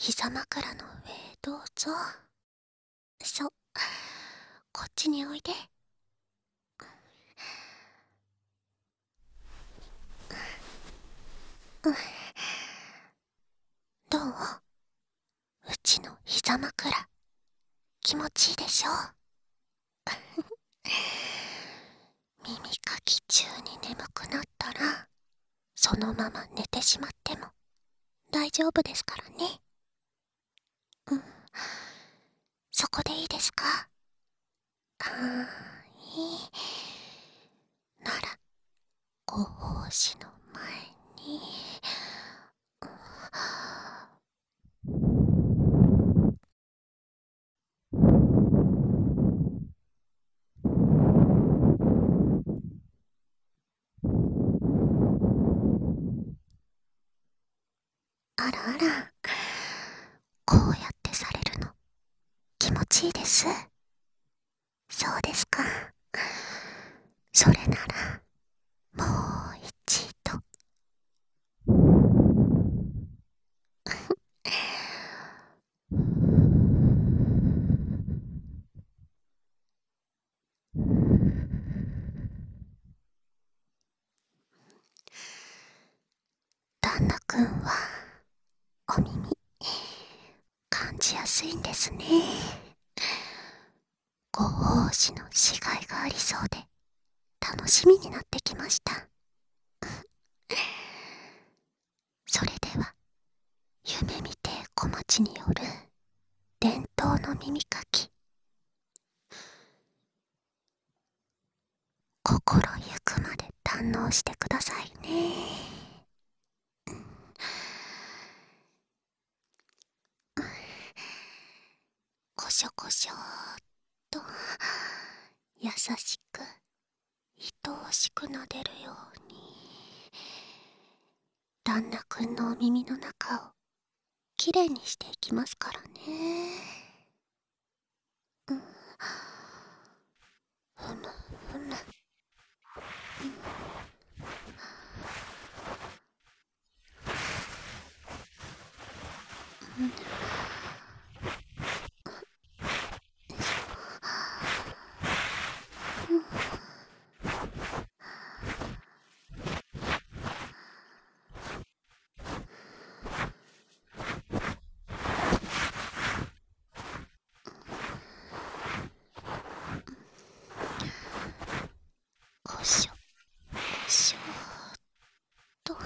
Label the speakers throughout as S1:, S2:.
S1: 膝枕の上へどうぞ。そう、こっちにおいで。どう？うちの膝枕、気持ちいいでしょ？耳かき中に眠くなったら、そのまま寝てしまっても大丈夫ですからね。そこでいいですか？いい。なら、ご奉仕の前に、あらあら、こうやってされるの気持ちいいです。そうですか。それなら、もう一度。旦那くんは、お耳、感じやすいんですね。ご奉仕のしがいがありそうで、楽しみになってきました。それでは、夢見て小町による伝統の耳かき、心ゆくまで堪能してくださいね。こしょこしょーっと、優しく愛おしく撫でるように、旦那くんのお耳の中をきれいにしていきますからね。ふむふむ。こしょこしょーっと。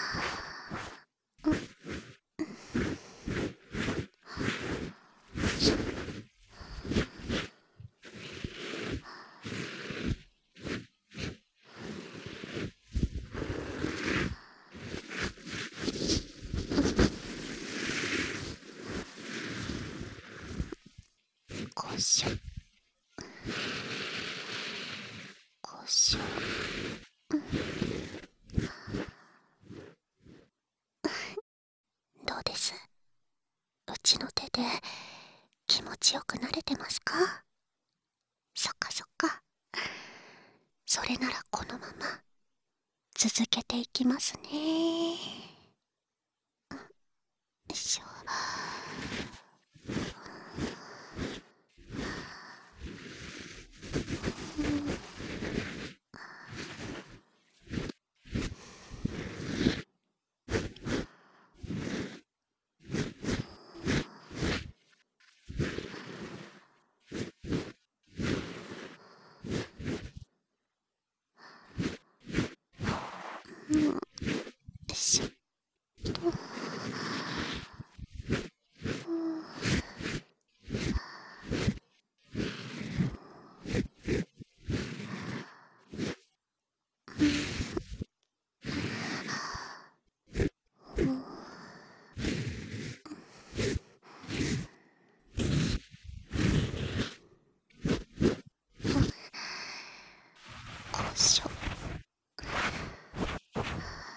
S1: こしょこしょ。どうです？うちの手で気持ちよくなれてますか？そっかそっか。それならこのまま続けていきますね。よいしょ。よいしょ。こしょ。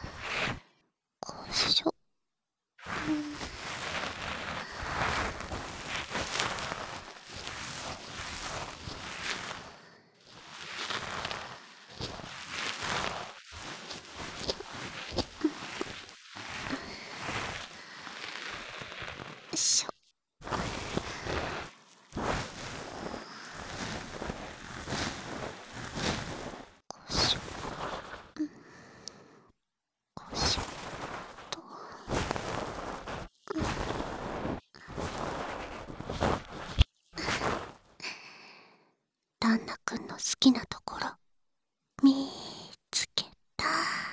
S1: 旦那くんの好きなところ見つけた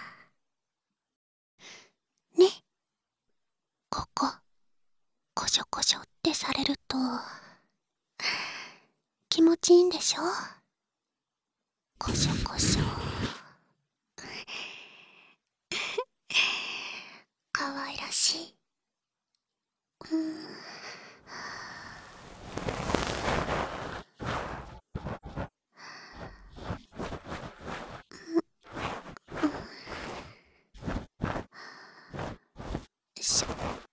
S1: ね。ここコショコショってされると気持ちいいんでしょ。コショコショかわいらしい。しょ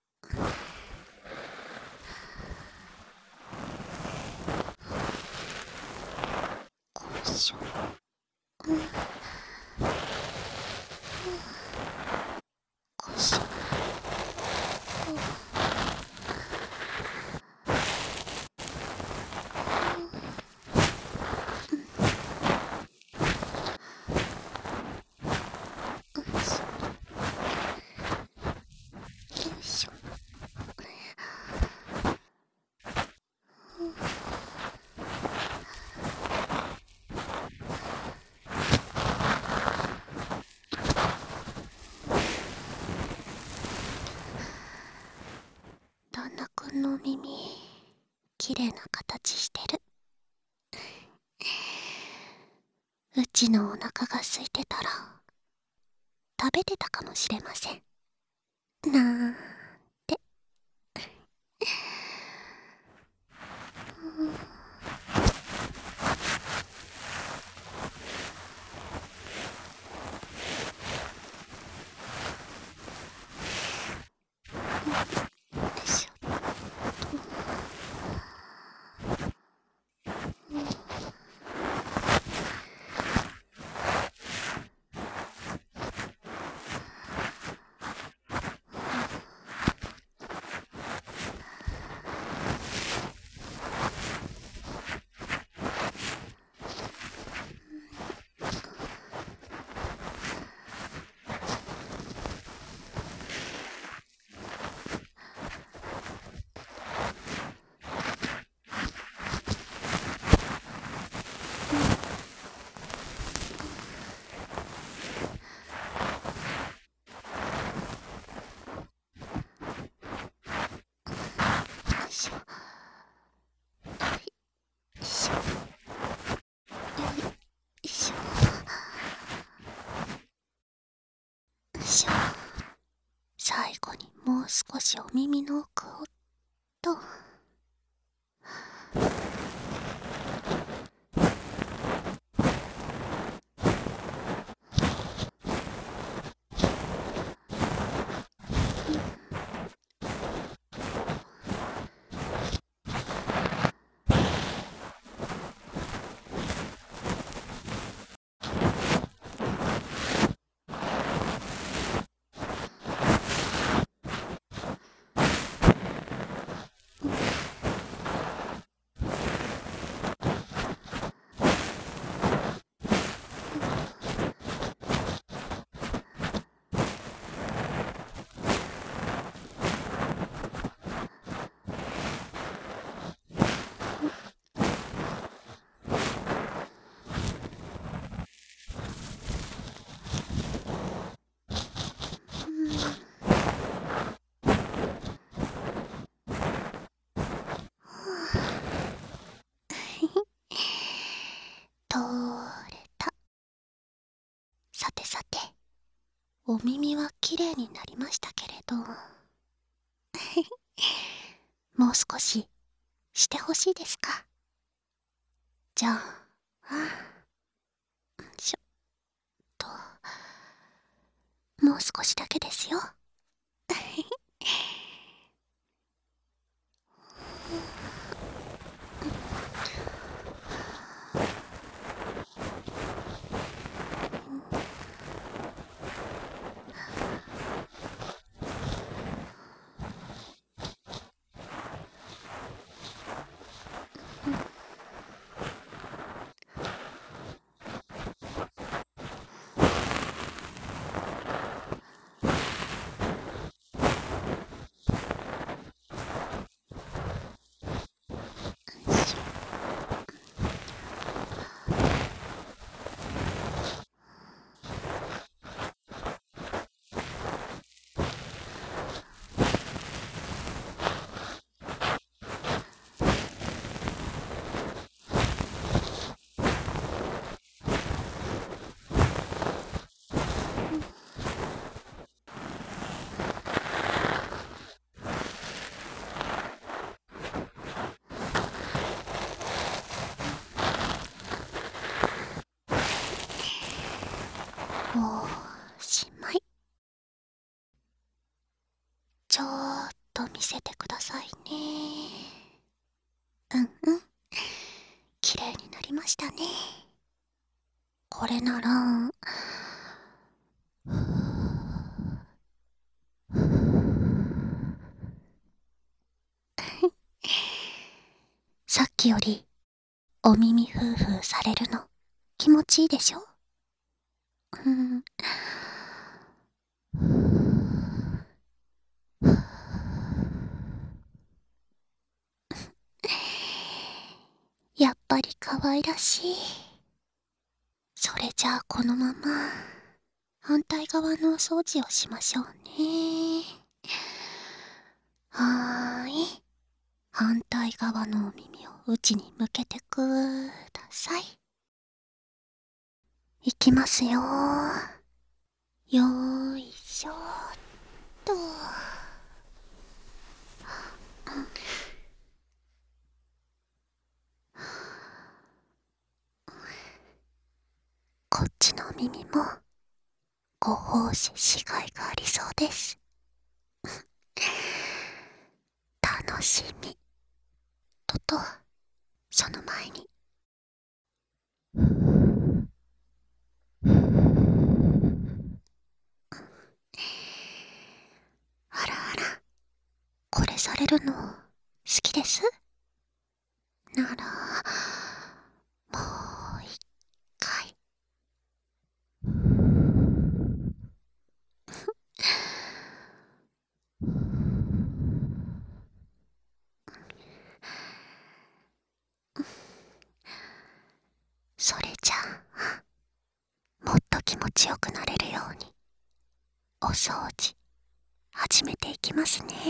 S1: コショコショよいしょ。旦那くんのお耳きれいな形してる。うちのお腹が空いてたら食べてたかもしれません。なんて。よいしょ。よいしょ。よいしょ。よいしょ。よいしょ。最後にもう少しお耳の奥をと。取れた。さてさて、お耳はきれいになりましたけれどもう少ししてほしいですか。じゃあ、よいしょと、もう少しだけですよ。 うん。綺麗になりましたね。これなら、さっきよりお耳ふーふーされるの気持ちいいでしょ？うん。やっぱり可愛らしい。それじゃあこのまま反対側のお掃除をしましょうね。はーい。反対側のお耳を内に向けてください。いきますよ。よーいしょーっと。こっちの耳もご奉仕しがいがありそうです。楽しみ。その前に。あらあら、これされるの好きです？なら、もう一回。それじゃあ、もっと気持ちよくなれるように、お掃除、始めていきますね。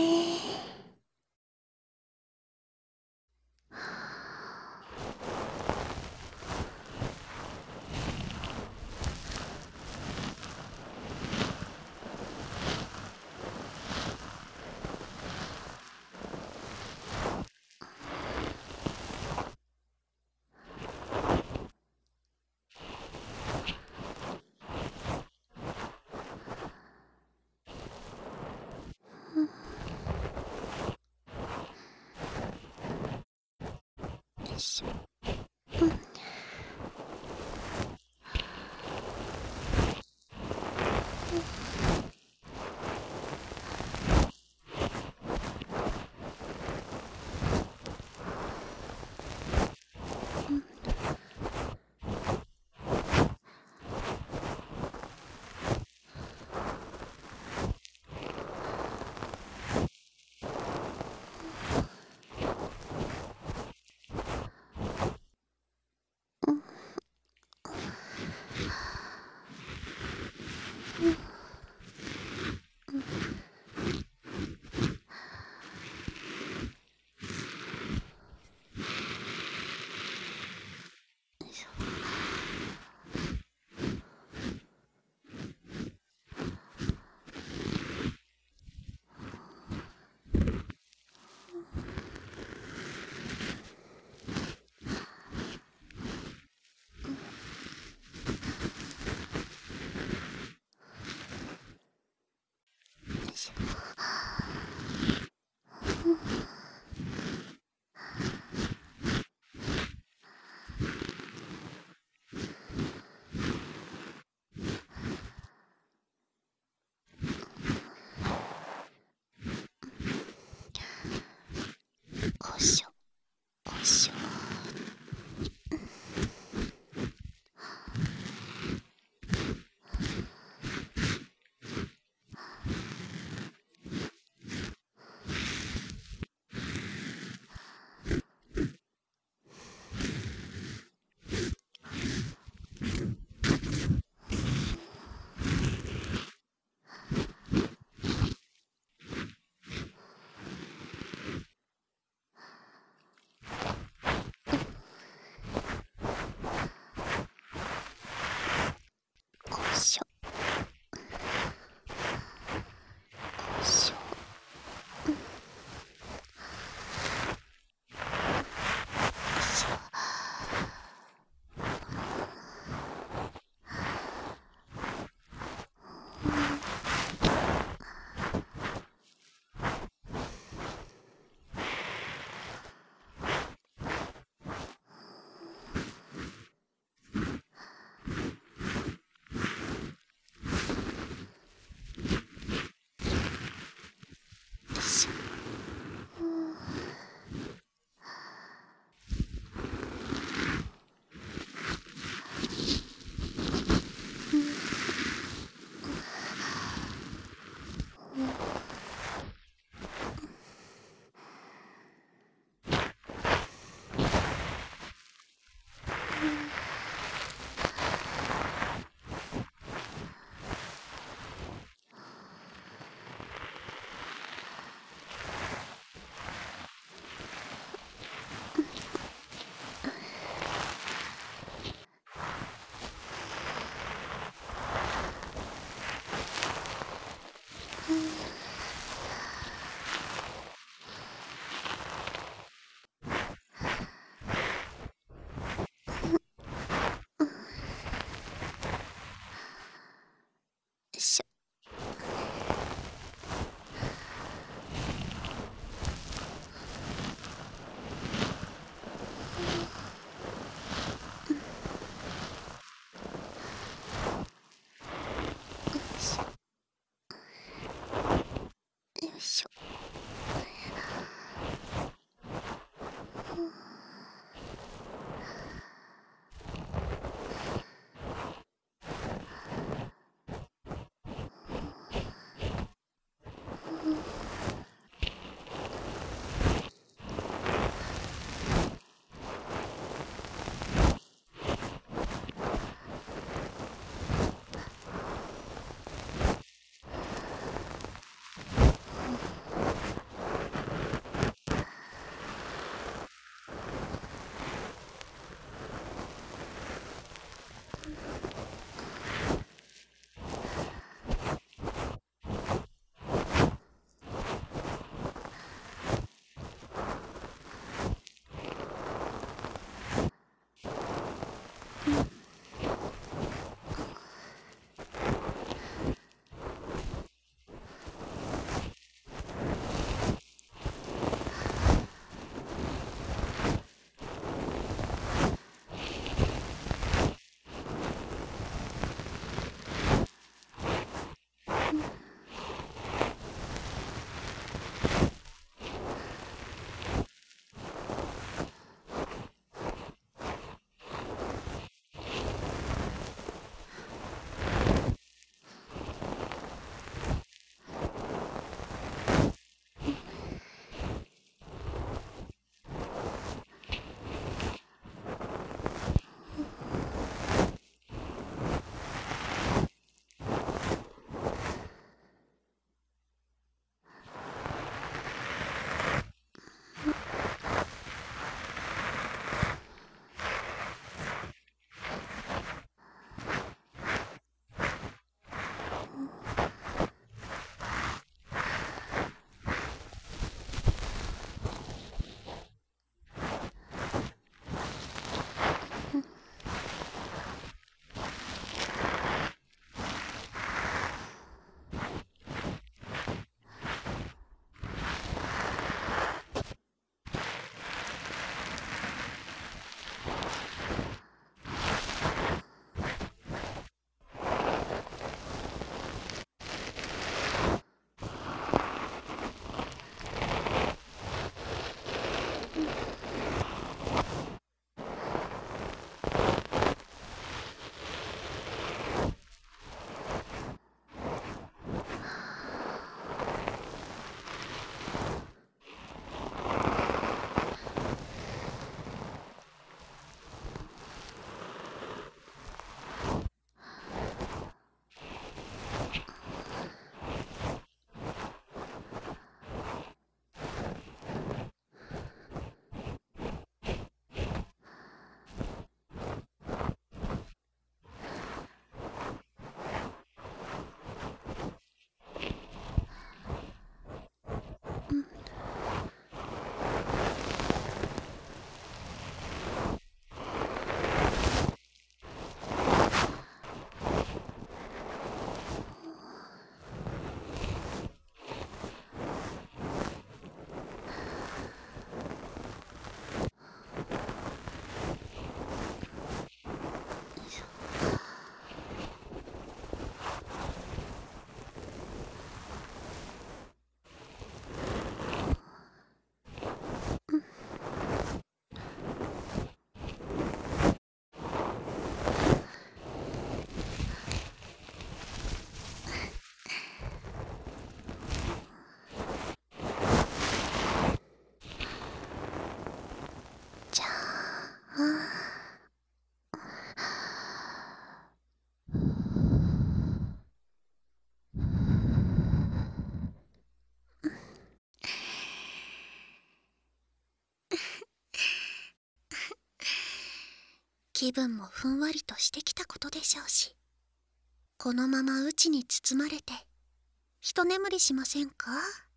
S1: 気分もふんわりとしてきたことでしょうし、このまま内に包まれて一眠りしませんか？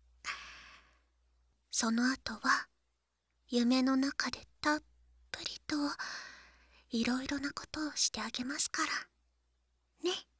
S1: その後は夢の中でたっぷりといろいろなことをしてあげますからね。